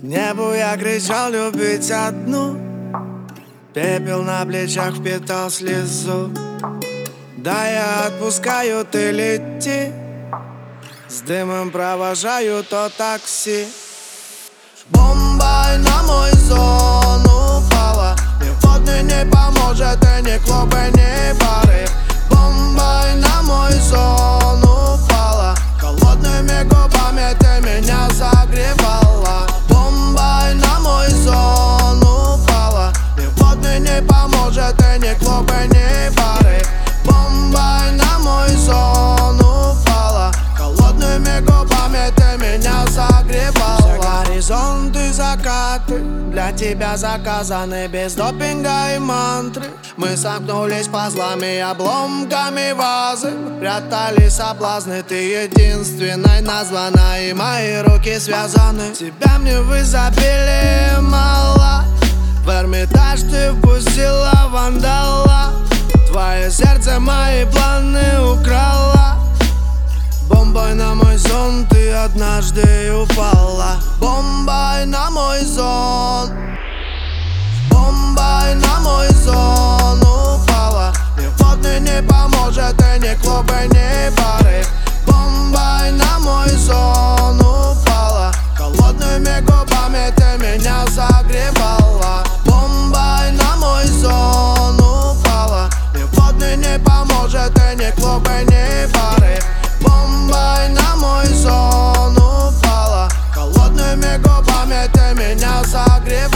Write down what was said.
небу я кричал любить одну. Пепел на плечах впитал слезу. Да, я отпускаю, ты лети. С дымом провожаю то такси. Бомба на мой сон упала. Ни водный не поможет, и ни клуб, и ни пары. Бомба на мой сон упала. Холодными губами ты меня согревала. Бомба на мой сон упала. Ни водный не поможет, и ни клуб, и ни пары. Бомба на мой сон упала. Холодными губами ты меня согревала. Все горизонты, закаты для тебя заказаны без допинга и мантры. Мы сомкнулись пазлами и обломками вазы. Прятали соблазны, ты единственной названа, и мои руки связаны. Тебя мне в изобилии мало. В Эрмитаж ты впустила вандала. Твое сердце мои планы украла. Бомбой на мой сон ты однажды упала. Бомбой на мой сон. Бомбой на мой сон упала. Ни водный не поможет, и ни клуб, и ни пары. Бомбой на мой сон упала. Холодными губами ты меня согревала. Бомбой на мой сон упала. Ни водный не поможет, и ни клуб, и ни пары. Бомбой на мой сон упала. Холодными губами ты меня согревала.